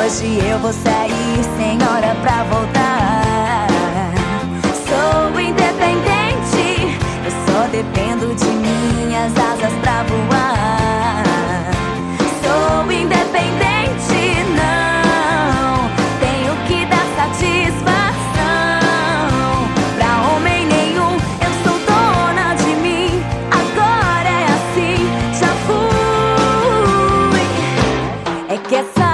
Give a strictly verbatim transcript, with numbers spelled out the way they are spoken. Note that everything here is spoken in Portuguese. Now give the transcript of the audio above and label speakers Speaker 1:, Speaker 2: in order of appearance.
Speaker 1: Hoje eu vou sair sem hora pra voltar. Sou independente, eu só dependo de minhas asas pra voar. Sou independente, não tenho que dar satisfação pra homem nenhum. Eu sou dona de mim, agora é assim, já fui. É que essa